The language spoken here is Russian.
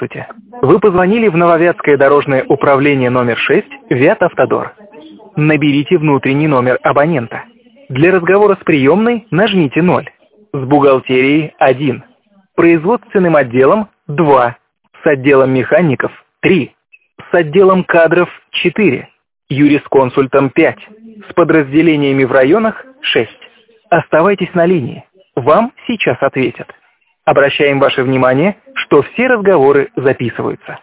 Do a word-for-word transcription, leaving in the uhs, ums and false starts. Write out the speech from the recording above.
Здравствуйте. Вы позвонили в Нововятское дорожное управление номер шесть Вятавтодор. Наберите внутренний номер абонента. Для разговора с приемной нажмите ноль. С бухгалтерией один. Производственным отделом два. С отделом механиков три. С отделом кадров четыре. Юрисконсультом пять. С подразделениями в районах шесть. Оставайтесь на линии. Вам сейчас ответят. Обращаем ваше внимание, что все разговоры записываются.